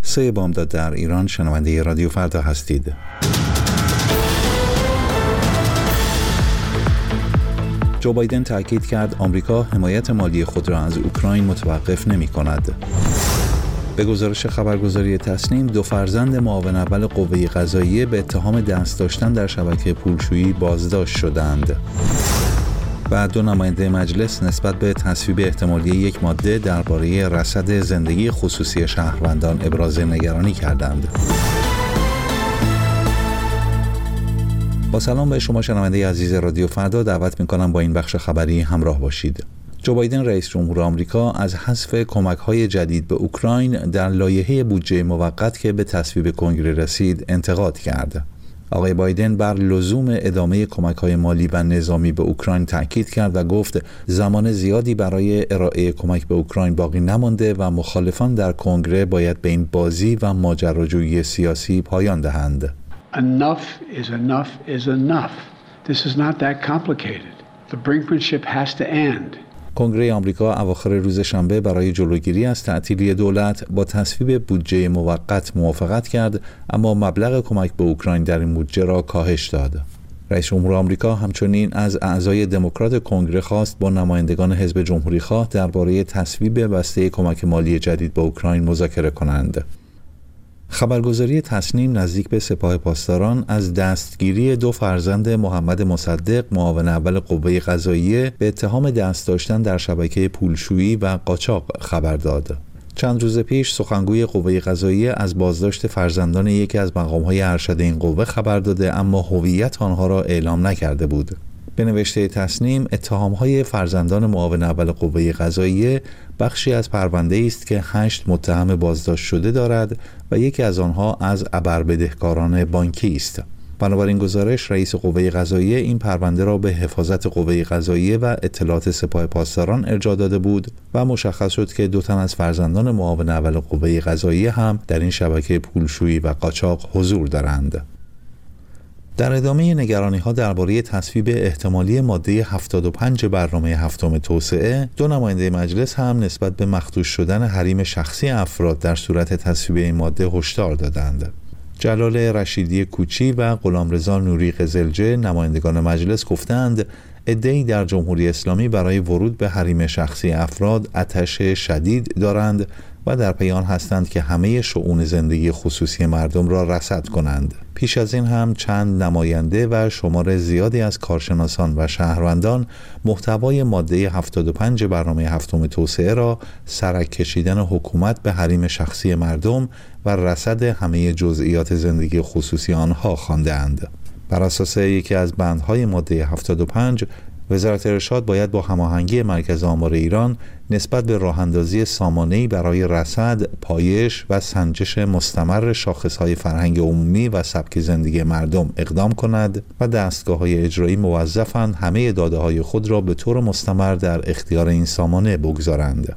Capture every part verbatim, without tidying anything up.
سه بامداد در ایران. شنونده رادیو فردا هستید. جو بایدن تاکید کرد آمریکا حمایت مالی خود را از اوکراین متوقف نمی کند. به گزارش خبرگزاری تصنیم، دو فرزند معاون اول قوه قضاییه به اتهام دست داشتن در شبکه پولشویی بازداشت شدند. و دو نماینده مجلس نسبت به تصویب احتمالی یک ماده درباره رصد زندگی خصوصی شهروندان ابراز نگرانی کردند. با سلام به شما شنونده عزیز رادیو فردا، دعوت می‌کنم با این بخش خبری همراه باشید. جو بایدن رئیس جمهور آمریکا از حذف کمک‌های جدید به اوکراین در لایحه بودجه موقت که به تصویب کنگره رسید انتقاد کرد. آقای بایدن بر لزوم ادامه کمک‌های مالی و نظامی به اوکراین تاکید کرد و گفت زمان زیادی برای ارائه کمک به اوکراین باقی نمانده و مخالفان در کنگره باید به این بازی و ماجراجویی سیاسی پایان دهند. Enough is enough is enough. This is not that complicated. The brinkmanship has to end. کنگره آمریکا اواخر روز شنبه برای جلوگیری از تعطیلی دولت با تصویب بودجه موقت موافقت کرد، اما مبلغ کمک به اوکراین در این بودجه را کاهش داد. رئیس جمهور آمریکا همچنین از اعضای دموکرات کنگره خواست با نمایندگان حزب جمهوری‌خواه درباره تصویب بسته کمک مالی جدید به اوکراین مذاکره کنند. خبرگزاری تصنیم نزدیک به سپاه پاسداران از دستگیری دو فرزند محمد مصدق معاون اول قوه قضاییه به اتهام دست داشتن در شبکه پولشویی و قاچاق خبر داد. چند روز پیش سخنگوی قوه قضاییه از بازداشت فرزندان یکی از مقام‌های ارشد این قوه خبر داده، اما هویت آنها را اعلام نکرده بود. به نوشته تصنیم، اتهام‌های فرزندان معاون اول قوه قضاییه بخشی از پرونده است که هشت متهم بازداشت شده دارد و یکی از آنها از ابربدهکاران بانکی است. بنابراین گزارش رئیس قوه قضاییه این پرونده را به حفاظت قوه قضاییه و اطلاعات سپاه پاسداران ارجاع داده بود و مشخص شد که دو تن از فرزندان معاون اول قوه قضاییه هم در این شبکه پولشویی و قاچاق حضور دارند. در ادامه نگرانی‌ها درباره تصویب احتمالی ماده هفتاد و پنج برنامه هفتم توسعه، دو نماینده مجلس هم نسبت به مخدوش شدن حریم شخصی افراد در صورت تصویب این ماده هشدار دادند. جلال رشیدی کوچی و غلامرضا نوری قزلجه نمایندگان مجلس گفتند عده‌ای در جمهوری اسلامی برای ورود به حریم شخصی افراد آتش شدید دارند و در پی آن هستند که همه شؤون زندگی خصوصی مردم را رصد کنند. پیش از این هم چند نماینده و شمار زیادی از کارشناسان و شهروندان محتوای ماده هفتاد و پنج برنامه هفتم توسعه را سرک کشیدن حکومت به حریم شخصی مردم و رصد همه جزئیات زندگی خصوصی آنها خوانده‌اند. بر اساس یکی از بندهای ماده هفتاد و پنج، وزارت ارشاد باید با هماهنگی مرکز آمار ایران نسبت به راه‌اندازی سامانه‌ای برای رصد، پایش و سنجش مستمر شاخص‌های فرهنگ عمومی و سبک زندگی مردم اقدام کند و دستگاه‌های اجرایی موظفند همه داده‌های خود را به طور مستمر در اختیار این سامانه بگذارند.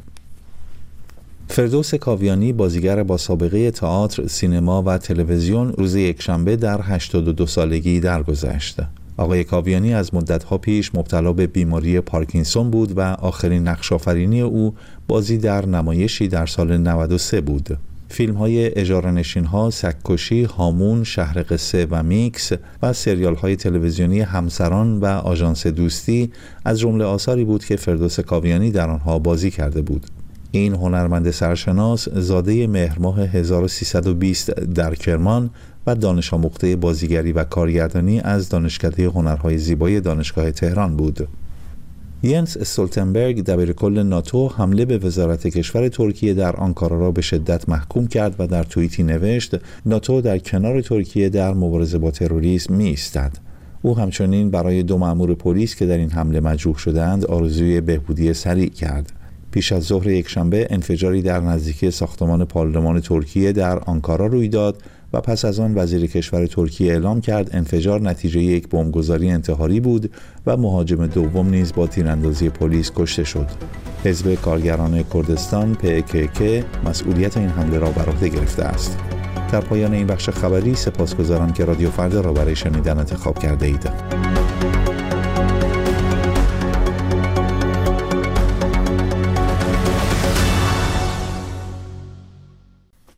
فردوس کاویانی، بازیگر با سابقه تئاتر، سینما و تلویزیون، روز یکشنبه در هشتاد و دو سالگی درگذشت. آقای کاویانی از مدت‌ها پیش مبتلا به بیماری پارکینسون بود و آخرین نقش‌آفرینی او بازی در نمایشی در سال نود و سه بود. فیلم‌های اجاره‌نشین‌ها، سگ‌کشی، هامون، شهر قصه و میکس و سریال‌های تلویزیونی همسران و آژانس دوستی از جمله آثاری بود که فردوس کاویانی در آنها بازی کرده بود. این هنرمند سرشناس زاده مهرماه هزار و سیصد و بیست در کرمان و دانش آموخته بازیگری و کارگردانی از دانشکده هنرهای زیبای دانشگاه تهران بود. ینس استولتنبرگ، دبیرکل ناتو، حمله به وزارت کشور ترکیه در آنکارا را به شدت محکوم کرد و در توییتی نوشت ناتو در کنار ترکیه در مبارزه با تروریسم می‌ایستد. او همچنین برای دو مأمور پلیس که در این حمله مجروح شدند آرزوی بهبودی سریع کرد. پیش از ظهر یکشنبه انفجاری در نزدیکی ساختمان پارلمان ترکیه در آنکارا روی داد و پس از آن وزیر کشور ترکیه اعلام کرد انفجار نتیجه یک بمبگذاری انتحاری بود و مهاجم دوم نیز با تیراندازی پلیس کشته شد. حزب کارگران کردستان پی کی کی مسئولیت این حمله را بر عهده گرفته است. در پایان این بخش خبری سپاسگزارم که رادیو فردا را برای شنیدن انتخاب کرده اید.